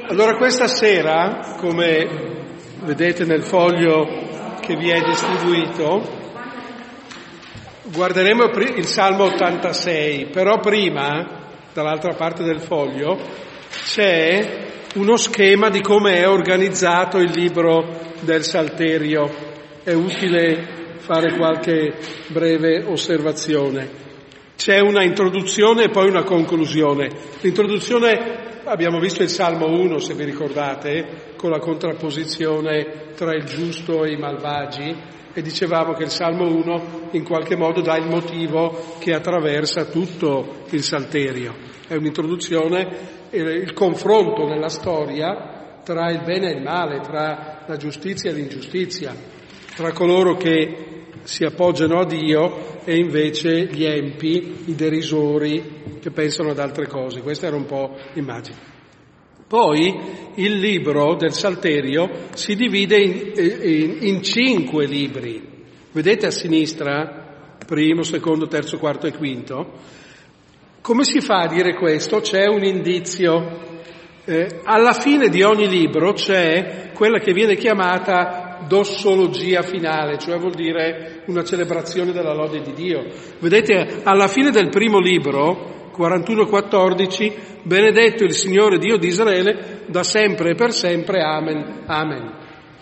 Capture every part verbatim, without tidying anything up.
Allora questa sera, come vedete nel foglio che vi è distribuito, guarderemo il Salmo ottantasei, però prima, dall'altra parte del foglio, c'è uno schema di come è organizzato il libro del Salterio. È utile fare qualche breve osservazione. C'è una introduzione e poi una conclusione. L'introduzione, abbiamo visto il Salmo uno, se vi ricordate, con la contrapposizione tra il giusto e i malvagi, e dicevamo che il Salmo uno in qualche modo dà il motivo che attraversa tutto il Salterio. È un'introduzione, il confronto nella storia tra il bene e il male, tra la giustizia e l'ingiustizia, tra coloro che si appoggiano a Dio e invece gli empi, i derisori che pensano ad altre cose. Questa era un po' l'immagine. Poi il libro del Salterio si divide in, in, in cinque libri. Vedete a sinistra, primo, secondo, terzo, quarto e quinto? Come si fa a dire questo? C'è un indizio. Eh, alla fine di ogni libro c'è quella che viene chiamata dossologia finale, cioè vuol dire una celebrazione della lode di Dio. Vedete, alla fine del primo libro, quarantuno quattordici, benedetto il Signore Dio di Israele, da sempre e per sempre, amen, amen.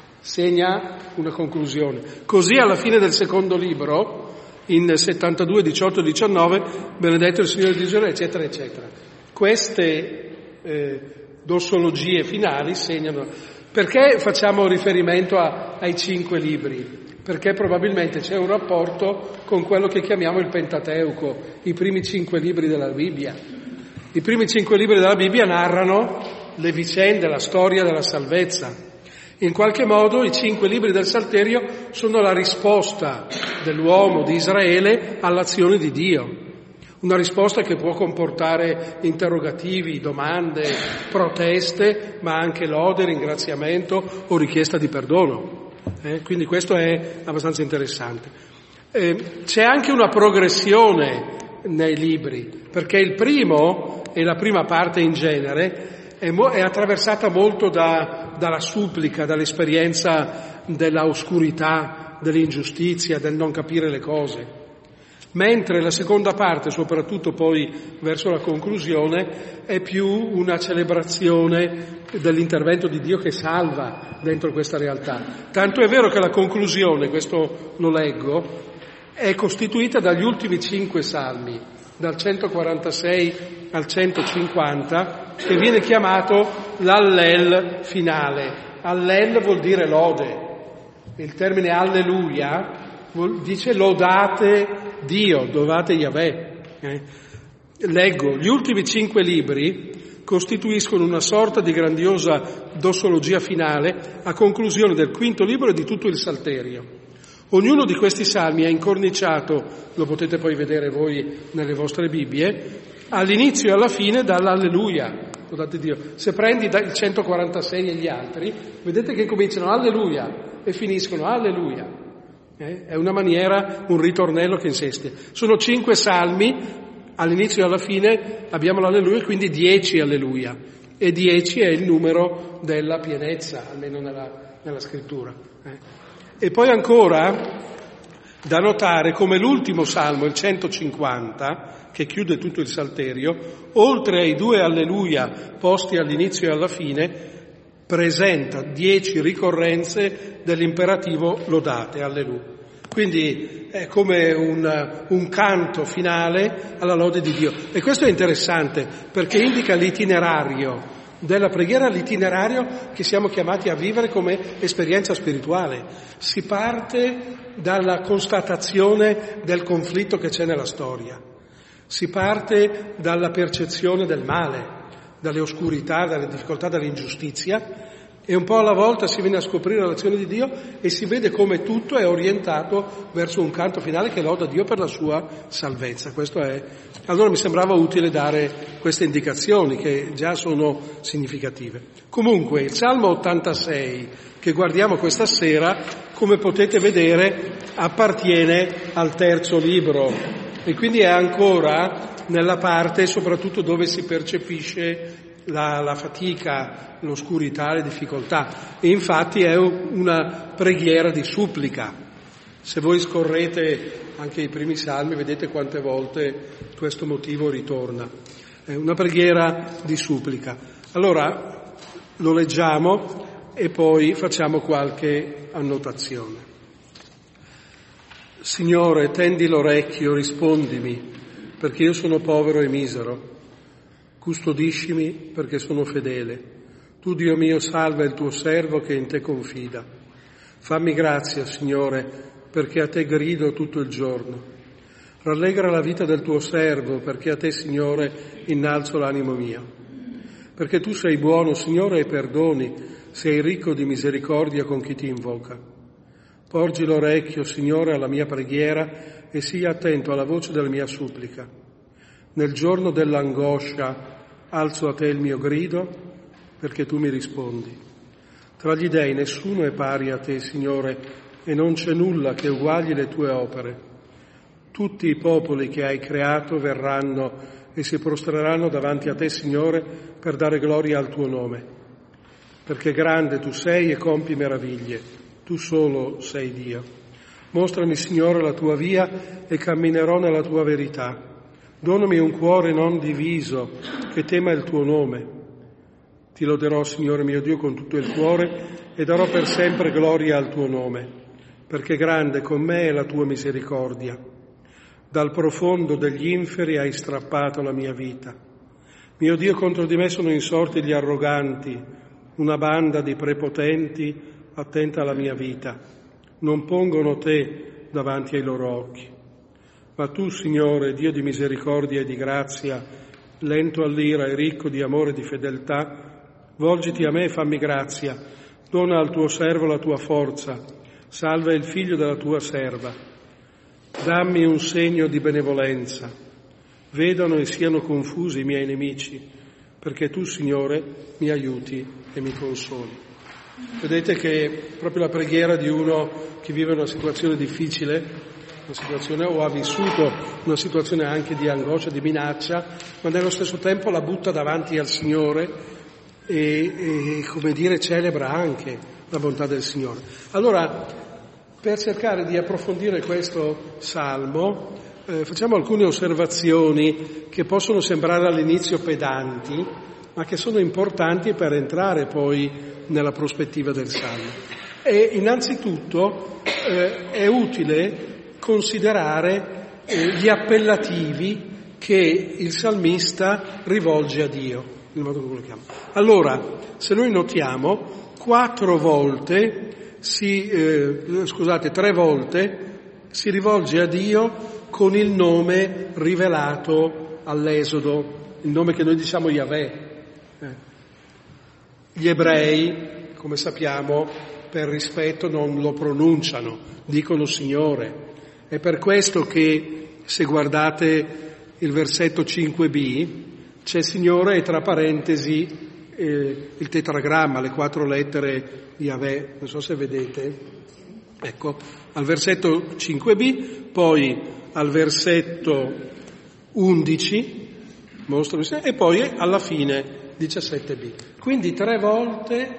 Segna una conclusione. Così alla fine del secondo libro, in settantadue, diciotto, diciannove, benedetto il Signore di Israele, eccetera, eccetera. Queste eh, dossologie finali segnano. Perché facciamo riferimento a, ai cinque libri? Perché probabilmente c'è un rapporto con quello che chiamiamo il Pentateuco, i primi cinque libri della Bibbia. I primi cinque libri della Bibbia narrano le vicende, la storia della salvezza. In qualche modo i cinque libri del Salterio sono la risposta dell'uomo di Israele all'azione di Dio. Una risposta che può comportare interrogativi, domande, proteste, ma anche lode, ringraziamento o richiesta di perdono. Eh? Quindi questo è abbastanza interessante. Eh, c'è anche una progressione nei libri, perché il primo, e la prima parte in genere, è, mo- è attraversata molto da, dalla supplica, dall'esperienza della oscurità, dell'ingiustizia, del non capire le cose. Mentre la seconda parte, soprattutto poi verso la conclusione, è più una celebrazione dell'intervento di Dio che salva dentro questa realtà. Tanto è vero che la conclusione, questo lo leggo, è costituita dagli ultimi cinque salmi, dal centoquarantasei al centocinquanta, che viene chiamato l'Allel finale. Allel vuol dire lode. Il termine alleluia dice lodate Dio, lodate Yahweh. Eh? Leggo, gli ultimi cinque libri costituiscono una sorta di grandiosa dossologia finale a conclusione del quinto libro e di tutto il Salterio. Ognuno di questi salmi è incorniciato, lo potete poi vedere voi nelle vostre Bibbie, all'inizio e alla fine dall'alleluia, lodate Dio. Se prendi il centoquarantasei e gli altri, vedete che cominciano alleluia e finiscono alleluia. Eh? È una maniera, un ritornello che insiste. Sono cinque salmi, all'inizio e alla fine abbiamo l'alleluia, quindi dieci alleluia. E dieci è il numero della pienezza, almeno nella, nella scrittura. Eh? E poi ancora da notare come l'ultimo salmo, il centocinquanta, che chiude tutto il Salterio, oltre ai due alleluia posti all'inizio e alla fine, presenta dieci ricorrenze dell'imperativo lodate, alleluia. Quindi è come un, un canto finale alla lode di Dio. E questo è interessante perché indica l'itinerario della preghiera, l'itinerario che siamo chiamati a vivere come esperienza spirituale. Si parte dalla constatazione del conflitto che c'è nella storia. Si parte dalla percezione del male, dalle oscurità, dalle difficoltà, dall'ingiustizia, e un po' alla volta si viene a scoprire l'azione di Dio e si vede come tutto è orientato verso un canto finale che loda Dio per la sua salvezza. Questo è. Allora mi sembrava utile dare queste indicazioni che già sono significative. Comunque il Salmo ottantasei che guardiamo questa sera, come potete vedere, appartiene al terzo libro e quindi è ancora nella parte soprattutto dove si percepisce la, la fatica, l'oscurità, le difficoltà. E infatti è una preghiera di supplica. Se voi scorrete anche i primi salmi, vedete quante volte questo motivo ritorna. È una preghiera di supplica. Allora lo leggiamo e poi facciamo qualche annotazione. Signore, tendi l'orecchio, rispondimi, perché io sono povero e misero. Custodiscimi perché sono fedele. Tu, Dio mio, salva il tuo servo che in te confida. Fammi grazia, Signore, perché a te grido tutto il giorno. Rallegra la vita del tuo servo, perché a te, Signore, innalzo l'animo mio. Perché tu sei buono, Signore, e perdoni, sei ricco di misericordia con chi ti invoca. Porgi l'orecchio, Signore, alla mia preghiera e sii attento alla voce della mia supplica. Nel giorno dell'angoscia alzo a te il mio grido, perché tu mi rispondi. Tra gli dei nessuno è pari a te, Signore, e non c'è nulla che uguagli le tue opere. Tutti i popoli che hai creato verranno e si prostreranno davanti a te, Signore, per dare gloria al tuo nome. Perché grande tu sei e compi meraviglie. Tu solo sei Dio. Mostrami, Signore, la tua via e camminerò nella tua verità. Donami un cuore non diviso, che tema il tuo nome. Ti loderò, Signore mio Dio, con tutto il cuore e darò per sempre gloria al tuo nome, perché grande con me è la tua misericordia. Dal profondo degli inferi hai strappato la mia vita. Mio Dio, contro di me sono insorti gli arroganti, una banda di prepotenti attenta alla mia vita. Non pongono te davanti ai loro occhi. Ma tu, Signore, Dio di misericordia e di grazia, lento all'ira e ricco di amore e di fedeltà, volgiti a me e fammi grazia. Dona al tuo servo la tua forza. Salva il figlio della tua serva. Dammi un segno di benevolenza. Vedano e siano confusi i miei nemici, perché tu, Signore, mi aiuti e mi consoli. Vedete che proprio la preghiera di uno che vive una situazione difficile, una situazione o ha vissuto una situazione anche di angoscia, di minaccia, ma nello stesso tempo la butta davanti al Signore e, e come dire, celebra anche la bontà del Signore. Allora, per cercare di approfondire questo salmo, eh, facciamo alcune osservazioni che possono sembrare all'inizio pedanti, ma che sono importanti per entrare poi nella prospettiva del salmo. E innanzitutto eh, è utile considerare eh, gli appellativi che il salmista rivolge a Dio, nel modo come lo chiama. Allora, se noi notiamo, quattro volte si, eh, scusate, tre volte si rivolge a Dio con il nome rivelato all'Esodo, il nome che noi diciamo Yahweh. Eh. Gli ebrei, come sappiamo, per rispetto non lo pronunciano, dicono Signore. È per questo che, se guardate il versetto cinque b, c'è Signore e tra parentesi eh, il tetragramma, le quattro lettere di Yahweh, non so se vedete. Ecco, al versetto cinque b, poi al versetto undici, mostro, e poi alla fine diciassette b. Quindi tre volte,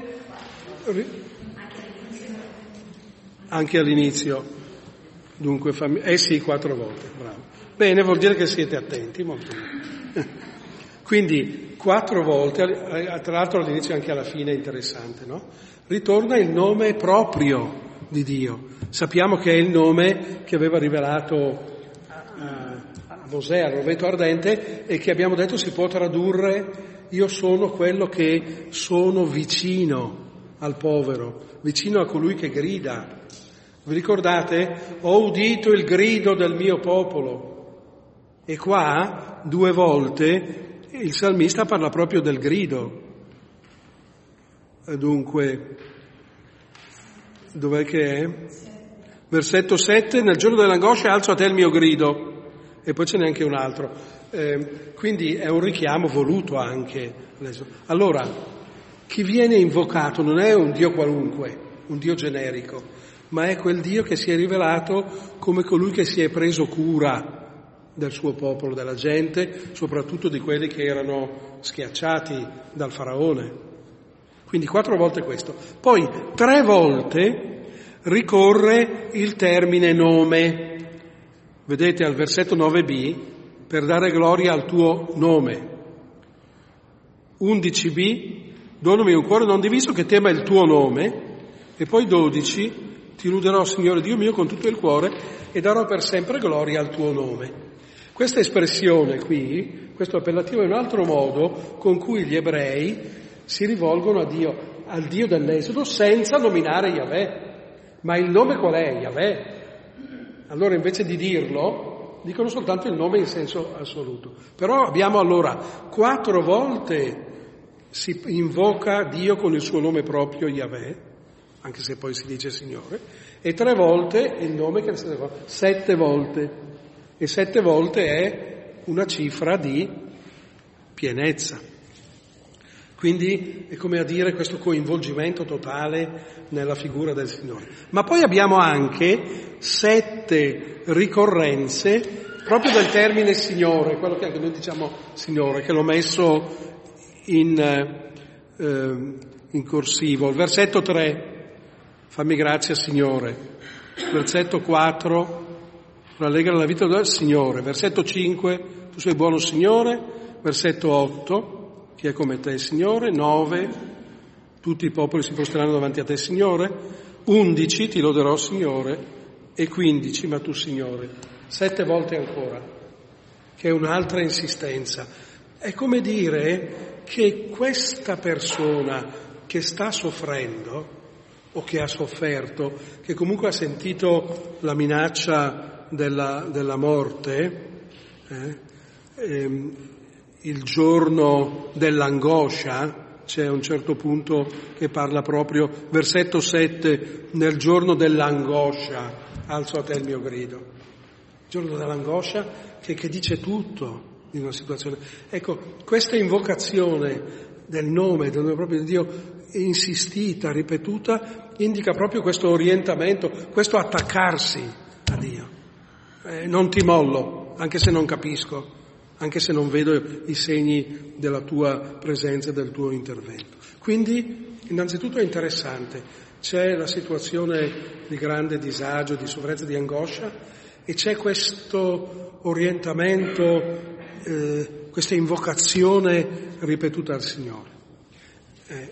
anche all'inizio, dunque, fammi... eh sì, quattro volte, bravo. Bene, vuol dire che siete attenti, molto bene. Quindi quattro volte, tra l'altro all'inizio e anche alla fine è interessante, no? Ritorna il nome proprio di Dio. Sappiamo che è il nome che aveva rivelato a, a Mosè, al rovetto ardente, e che abbiamo detto si può tradurre: io sono quello che sono vicino al povero, vicino a colui che grida. Vi ricordate? Ho udito il grido del mio popolo. E qua, due volte, il salmista parla proprio del grido. Dunque, dov'è che è? Versetto sette, nel giorno dell'angoscia alzo a te il mio grido. E poi ce n'è anche un altro. Eh, quindi è un richiamo voluto anche. Allora, chi viene invocato non è un Dio qualunque, un Dio generico, ma è quel Dio che si è rivelato come colui che si è preso cura del suo popolo, della gente, soprattutto di quelli che erano schiacciati dal faraone. Quindi quattro volte questo. Poi tre volte ricorre il termine nome. Vedete al versetto nove b, per dare gloria al tuo nome. undici b, donami un cuore non diviso che tema il tuo nome. E poi dodici, ti loderò, Signore Dio mio, con tutto il cuore e darò per sempre gloria al tuo nome. Questa espressione qui, questo appellativo, è un altro modo con cui gli ebrei si rivolgono a Dio, al Dio dell'Esodo, senza nominare Yahweh. Ma il nome qual è? Yahweh. Allora invece di dirlo, dicono soltanto il nome in senso assoluto. Però abbiamo allora quattro volte si invoca Dio con il suo nome proprio, Yahweh, anche se poi si dice Signore, e tre volte il nome che è stato fatto, sette volte. E sette volte è una cifra di pienezza. Quindi è come a dire questo coinvolgimento totale nella figura del Signore. Ma poi abbiamo anche sette ricorrenze proprio del termine Signore, quello che anche noi diciamo Signore, che l'ho messo in, eh, in corsivo. Il versetto tre, fammi grazia Signore. Versetto quattro, rallegra la vita del Signore. Versetto cinque, tu sei buono Signore. Versetto otto, chi è come te Signore. nove, tutti i popoli si prostreranno davanti a te Signore. undici, ti loderò Signore. E quindici, ma tu Signore. Sette volte ancora, che è un'altra insistenza. È come dire che questa persona che sta soffrendo o che ha sofferto, che comunque ha sentito la minaccia della, della morte, eh, ehm, il giorno dell'angoscia, c'è un certo punto che parla proprio, versetto sette, nel giorno dell'angoscia alzo a te il mio grido. Il giorno dell'angoscia che, che dice tutto in una situazione. Ecco, questa invocazione del nome, del nome proprio di Dio, insistita, ripetuta, indica proprio questo orientamento, questo attaccarsi a Dio. Eh, non ti mollo, anche se non capisco, anche se non vedo i segni della tua presenza e del tuo intervento. Quindi, innanzitutto è interessante, c'è la situazione di grande disagio, di sofferenza, di angoscia, e c'è questo orientamento, eh, questa invocazione ripetuta al Signore. Eh,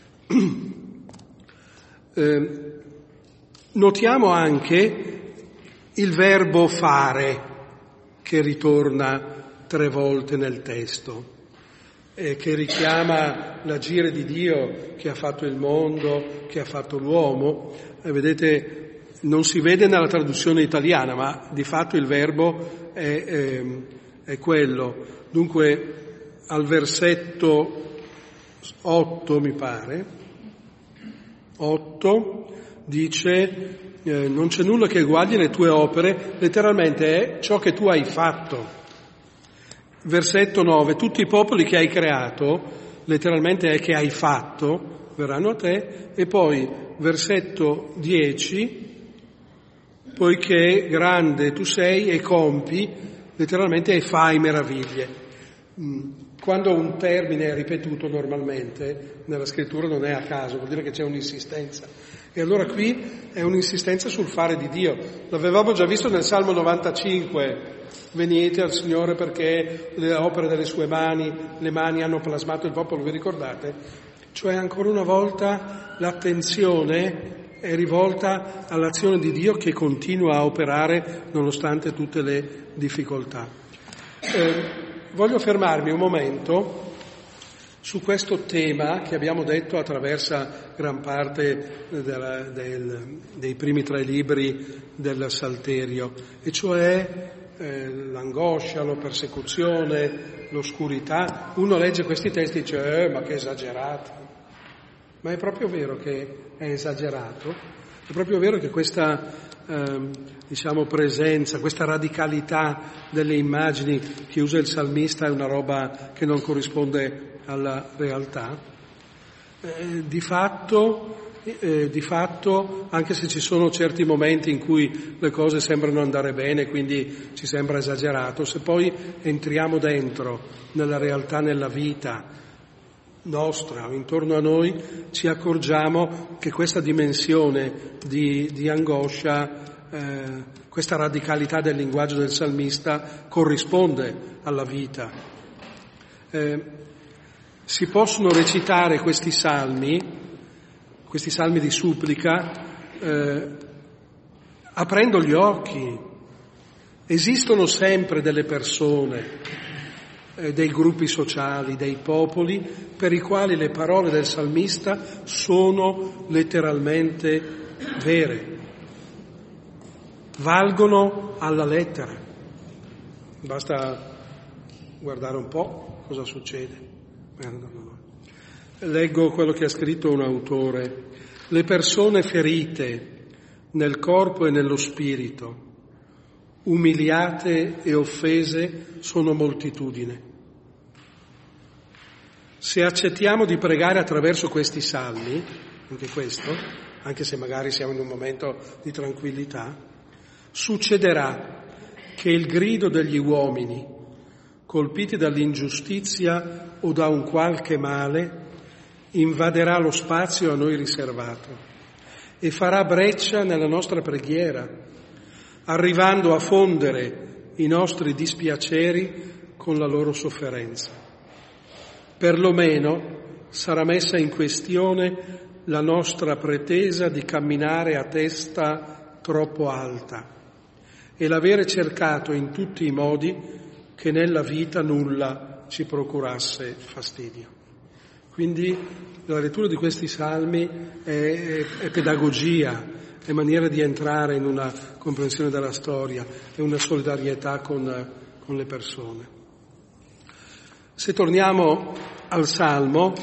eh, notiamo anche il verbo fare che ritorna tre volte nel testo, eh, che richiama l'agire di Dio che ha fatto il mondo, che ha fatto l'uomo. Eh, vedete, non si vede nella traduzione italiana, ma di fatto il verbo è, è, è quello. Dunque, al versetto otto, mi pare, otto, dice eh, non c'è nulla che eguagli le tue opere, letteralmente è ciò che tu hai fatto. Versetto nove, tutti i popoli che hai creato, letteralmente è che hai fatto, verranno a te. E poi versetto dieci, poiché grande tu sei e compi, letteralmente e fai meraviglie. Quando un termine è ripetuto normalmente nella scrittura non è a caso, vuol dire che c'è un'insistenza. E allora qui è un'insistenza sul fare di Dio. L'avevamo già visto nel Salmo novantacinque, venite al Signore perché le opere delle sue mani, le mani hanno plasmato il popolo, vi ricordate? Cioè ancora una volta l'attenzione è rivolta all'azione di Dio che continua a operare nonostante tutte le difficoltà. Eh, voglio fermarmi un momento su questo tema che abbiamo detto attraversa gran parte della, del, dei primi tre libri del Salterio, e cioè eh, l'angoscia, la persecuzione, l'oscurità. Uno legge questi testi e dice, eh, ma che esagerato. Ma è proprio vero che è esagerato, è proprio vero che questa eh, diciamo presenza, questa radicalità delle immagini che usa il salmista è una roba che non corrisponde alla realtà. Eh, di fatto eh, di fatto, anche se ci sono certi momenti in cui le cose sembrano andare bene, quindi ci sembra esagerato, se poi entriamo dentro, nella realtà, nella vita nostra, intorno a noi, ci accorgiamo che questa dimensione di, di angoscia, eh, questa radicalità del linguaggio del salmista corrisponde alla vita. Eh, si possono recitare questi salmi, questi salmi di supplica, eh, aprendo gli occhi. Esistono sempre delle persone, eh, dei gruppi sociali, dei popoli, per i quali le parole del salmista sono letteralmente vere, valgono alla lettera. Basta guardare un po' cosa succede. Leggo quello che ha scritto un autore. Le persone ferite nel corpo e nello spirito, umiliate e offese, sono moltitudine. Se accettiamo di pregare attraverso questi salmi, anche questo, anche se magari siamo in un momento di tranquillità, succederà che il grido degli uomini, colpiti dall'ingiustizia o da un qualche male, invaderà lo spazio a noi riservato e farà breccia nella nostra preghiera, arrivando a fondere i nostri dispiaceri con la loro sofferenza. Perlomeno sarà messa in questione la nostra pretesa di camminare a testa troppo alta e l'avere cercato in tutti i modi che nella vita nulla ci procurasse fastidio. Quindi la lettura di questi salmi è, è, è pedagogia, è maniera di entrare in una comprensione della storia, è una solidarietà con, con le persone. Se torniamo al Salmo,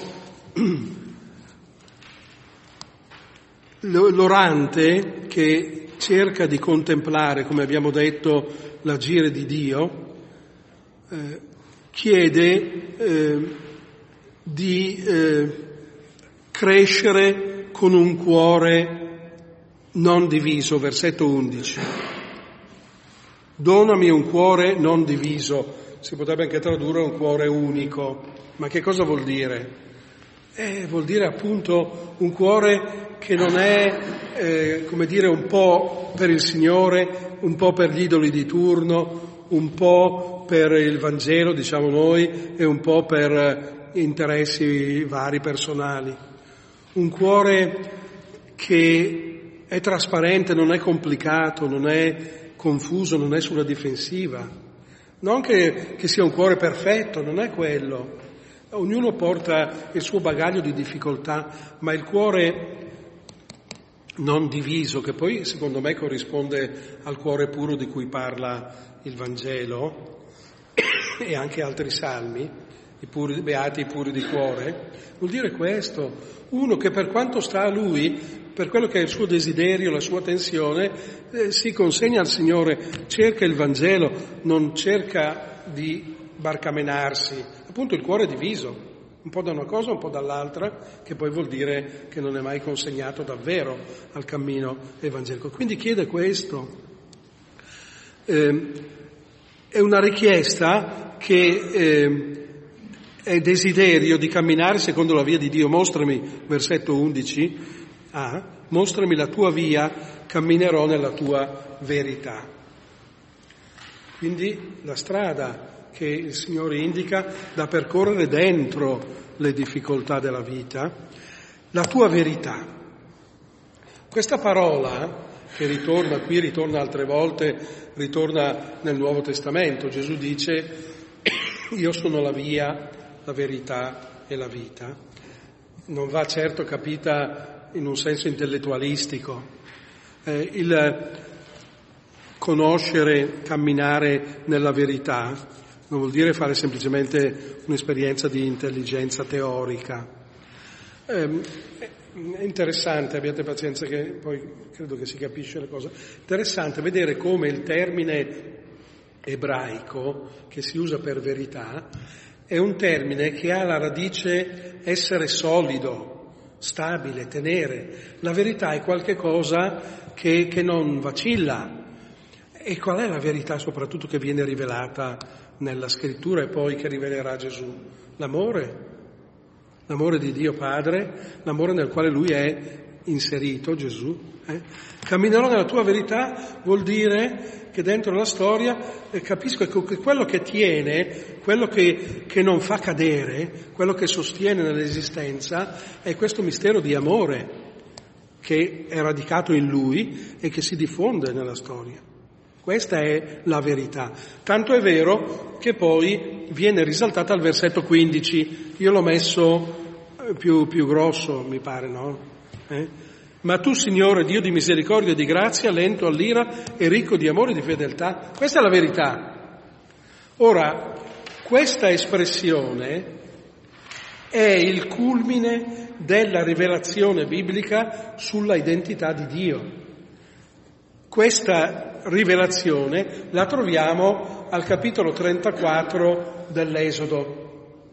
l'orante che cerca di contemplare, come abbiamo detto, l'agire di Dio, eh, chiede eh, di eh, crescere con un cuore non diviso, versetto undici. Donami un cuore non diviso, si potrebbe anche tradurre un cuore unico, ma che cosa vuol dire? Eh, vuol dire appunto un cuore che non è, eh, come dire, un po' per il Signore, un po' per gli idoli di turno, un po' per il Vangelo, diciamo noi, e un po' per interessi vari personali. Un cuore che è trasparente, non è complicato, non è confuso, non è sulla difensiva. Non che, che sia un cuore perfetto, non è quello. Ognuno porta il suo bagaglio di difficoltà, ma il cuore non diviso, che poi secondo me corrisponde al cuore puro di cui parla il Vangelo e anche altri salmi, i puri, beati i puri di cuore, vuol dire questo: uno che per quanto sta a lui, per quello che è il suo desiderio, la sua tensione, eh, si consegna al Signore, cerca il Vangelo, non cerca di barcamenarsi. Appunto il cuore è diviso, un po' da una cosa, un po' dall'altra, che poi vuol dire che non è mai consegnato davvero al cammino evangelico. Quindi chiede questo. Eh, è una richiesta che eh, è desiderio di camminare secondo la via di Dio. Mostrami, versetto undici, ah, mostrami la tua via, camminerò nella tua verità. Quindi la strada che il Signore indica da percorrere dentro le difficoltà della vita, la tua verità. Questa parola che ritorna qui, ritorna altre volte, ritorna nel Nuovo Testamento. Gesù dice: io sono la via, la verità e la vita. Non va certo capita in un senso intellettualistico. Eh, il conoscere, camminare nella verità non vuol dire fare semplicemente un'esperienza di intelligenza teorica. Eh, è interessante, abbiate pazienza che poi credo che si capisce la cosa, interessante vedere come il termine ebraico che si usa per verità è un termine che ha la radice essere solido, stabile, tenere. La verità è qualche cosa che, che non vacilla. E qual è la verità soprattutto che viene rivelata nella Scrittura e poi che rivelerà Gesù? L'amore. L'amore di Dio Padre, l'amore nel quale Lui è inserito, Gesù. Eh? Camminerò nella tua verità vuol dire che dentro la storia eh, capisco che quello che tiene, quello che, che non fa cadere, quello che sostiene nell'esistenza è questo mistero di amore che è radicato in Lui e che si diffonde nella storia. Questa è la verità. Tanto è vero che poi viene risaltata al versetto quindici. Io l'ho messo più, più grosso, mi pare, no? Eh? Ma tu, Signore, Dio di misericordia e di grazia, lento all'ira e ricco di amore e di fedeltà. Questa è la verità. Ora, questa espressione è il culmine della rivelazione biblica sulla identità di Dio. Questa rivelazione la troviamo al capitolo trentaquattro dell'Esodo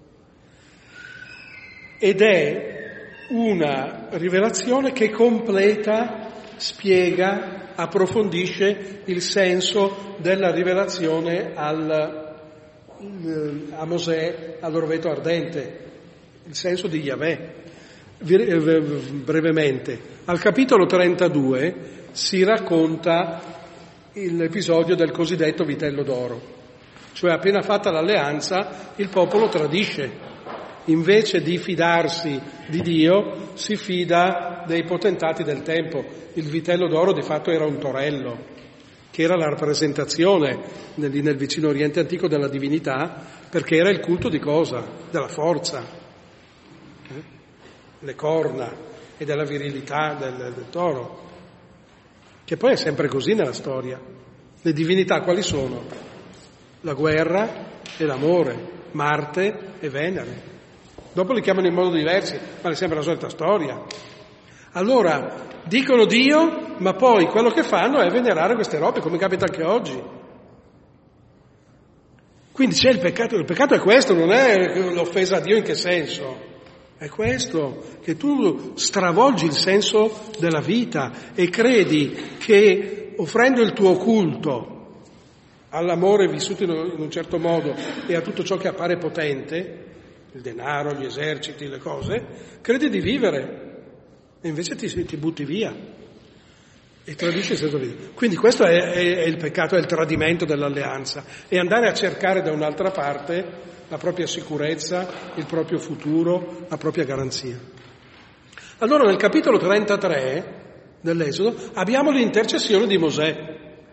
ed è una rivelazione che completa, spiega, approfondisce il senso della rivelazione al, a Mosè al roveto ardente, il senso di Yahweh. Brevemente, al capitolo trentadue si racconta l'episodio del cosiddetto vitello d'oro, cioè appena fatta l'alleanza il popolo tradisce, invece di fidarsi di Dio si fida dei potentati del tempo. Il vitello d'oro di fatto era un torello, che era la rappresentazione nel, nel vicino Oriente antico della divinità, perché era il culto di cosa? Della forza, eh? le corna e della virilità del, del toro. Che poi è sempre così nella storia. Le divinità quali sono? La guerra e l'amore, Marte e Venere. Dopo li chiamano in modo diversi, ma è sempre la solita storia. Allora, dicono Dio, ma poi quello che fanno è venerare queste robe, come capita anche oggi. Quindi c'è il peccato, il peccato è questo, non è l'offesa a Dio in che senso? È questo, che tu stravolgi il senso della vita e credi che offrendo il tuo culto all'amore vissuto in un certo modo e a tutto ciò che appare potente, il denaro, gli eserciti, le cose, credi di vivere e invece ti, ti butti via e tradisci il senso di vita. Quindi questo è, è, è il peccato, è il tradimento dell'alleanza, e andare a cercare da un'altra parte la propria sicurezza, il proprio futuro, la propria garanzia. Allora nel capitolo trentatré dell'Esodo abbiamo l'intercessione di Mosè.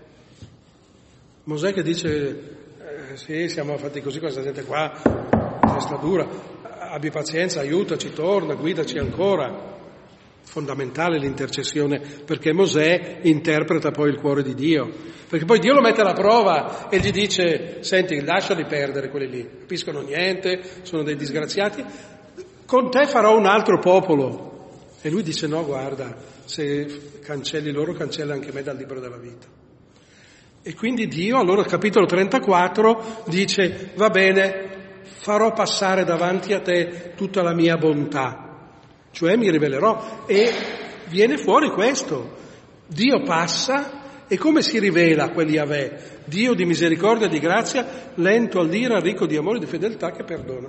Mosè che dice, eh, sì, siamo fatti così, questa gente qua, testa dura, abbi pazienza, aiutaci, torna, guidaci ancora. Fondamentale l'intercessione, perché Mosè interpreta poi il cuore di Dio, perché poi Dio lo mette alla prova e gli dice, senti, lasciali perdere quelli lì, capiscono niente, sono dei disgraziati, con te farò un altro popolo. E lui dice, no, guarda, se cancelli loro, cancella anche me dal libro della vita. E quindi Dio, allora al capitolo trentaquattro, dice, va bene, farò passare davanti a te tutta la mia bontà, cioè mi rivelerò, e viene fuori questo. Dio passa, e come si rivela quel Yahweh? Dio di misericordia e di grazia, lento all'ira, ricco di amore e di fedeltà, che perdona.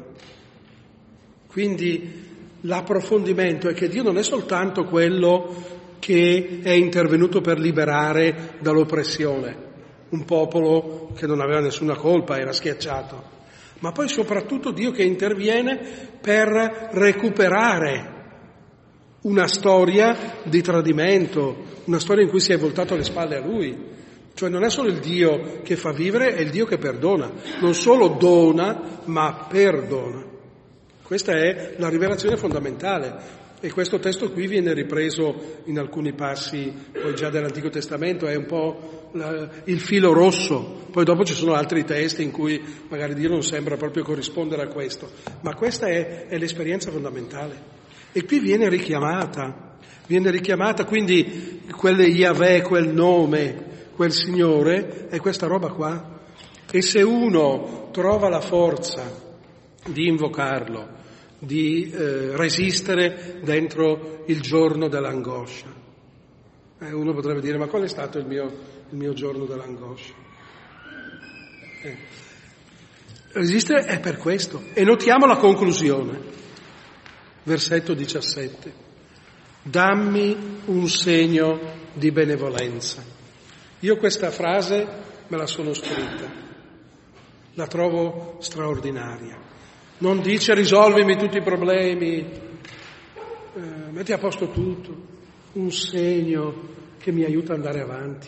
Quindi l'approfondimento è che Dio non è soltanto quello che è intervenuto per liberare dall'oppressione un popolo che non aveva nessuna colpa, era schiacciato, ma poi soprattutto Dio che interviene per recuperare una storia di tradimento, una storia in cui si è voltato le spalle a Lui. Cioè non è solo il Dio che fa vivere, è il Dio che perdona. Non solo dona, ma perdona. Questa è la rivelazione fondamentale. E questo testo qui viene ripreso in alcuni passi poi già dell'Antico Testamento, è un po' la, il filo rosso. Poi dopo ci sono altri testi in cui magari Dio non sembra proprio corrispondere a questo. Ma questa è, è l'esperienza fondamentale. E qui viene richiamata, viene richiamata, quindi quel Yahweh, quel nome, quel Signore, è questa roba qua. E se uno trova la forza di invocarlo, di eh, resistere dentro il giorno dell'angoscia. Eh, uno potrebbe dire, ma qual è stato il mio, il mio giorno dell'angoscia? Eh. Resistere è per questo. E notiamo la conclusione. Versetto diciassette. Dammi un segno di benevolenza. Io questa frase me la sono scritta. La trovo straordinaria. Non dice risolvimi tutti i problemi, eh, metti a posto tutto, un segno che mi aiuta ad andare avanti.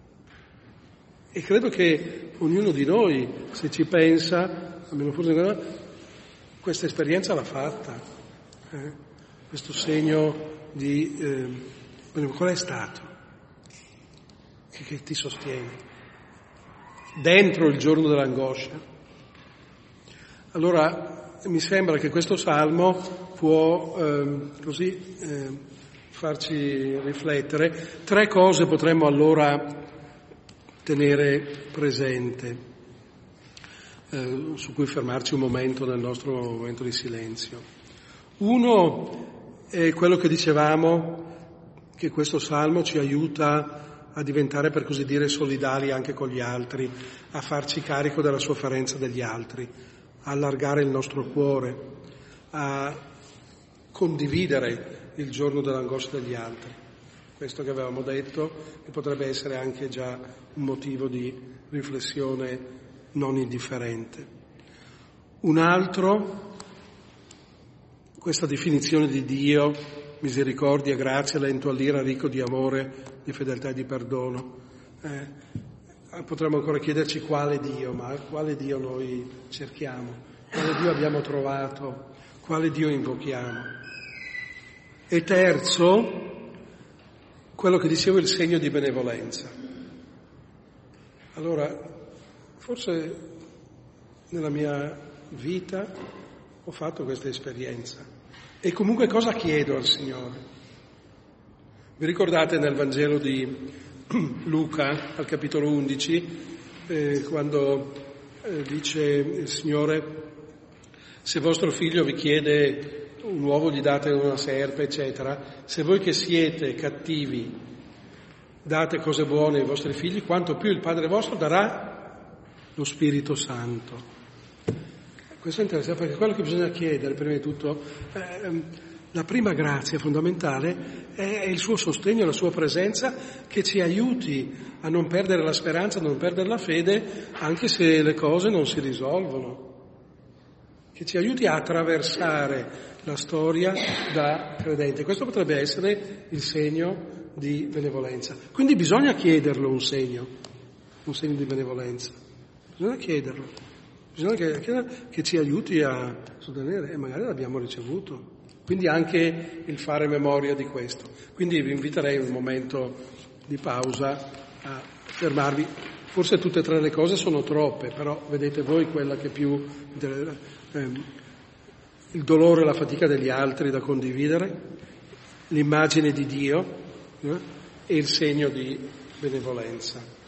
E credo che ognuno di noi, se ci pensa, almeno forse questa esperienza l'ha fatta, eh? Questo segno di... Eh, qual è stato? Che, che ti sostiene? Dentro il giorno dell'angoscia. Allora mi sembra che questo salmo può eh, così eh, farci riflettere. Tre cose potremmo allora tenere presente, eh, su cui fermarci un momento nel nostro momento di silenzio. Uno è quello che dicevamo, che questo salmo ci aiuta a diventare, per così dire, solidali anche con gli altri, a farci carico della sofferenza degli altri, a allargare il nostro cuore, a condividere il giorno dell'angoscia degli altri. Questo che avevamo detto, che potrebbe essere anche già un motivo di riflessione non indifferente. Un altro, questa definizione di Dio, misericordia, grazia, lento all'ira, ricco di amore, di fedeltà e di perdono. Eh, Potremmo ancora chiederci quale Dio, ma quale Dio noi cerchiamo, quale Dio abbiamo trovato, quale Dio invochiamo. E terzo, quello che dicevo, il segno di benevolenza. Allora, forse nella mia vita ho fatto questa esperienza. E comunque cosa chiedo al Signore? Vi ricordate nel Vangelo di Luca, al capitolo undici, eh, quando eh, dice il Signore, se vostro figlio vi chiede un uovo gli date una serpe, eccetera, se voi che siete cattivi date cose buone ai vostri figli, quanto più il Padre vostro darà lo Spirito Santo. Questo è interessante, perché quello che bisogna chiedere, prima di tutto, eh, la prima grazia fondamentale è il suo sostegno, la sua presenza, che ci aiuti a non perdere la speranza, a non perdere la fede, anche se le cose non si risolvono. Che ci aiuti a attraversare la storia da credente. Questo potrebbe essere il segno di benevolenza. Quindi bisogna chiederlo un segno, un segno di benevolenza. Bisogna chiederlo. Bisogna chiedere che ci aiuti a sostenere, e magari l'abbiamo ricevuto. Quindi anche il fare memoria di questo. Quindi vi inviterei un momento di pausa a fermarvi. Forse tutte e tre le cose sono troppe, però vedete voi quella che più ehm, il dolore e la fatica degli altri da condividere, l'immagine di Dio eh, e il segno di benevolenza.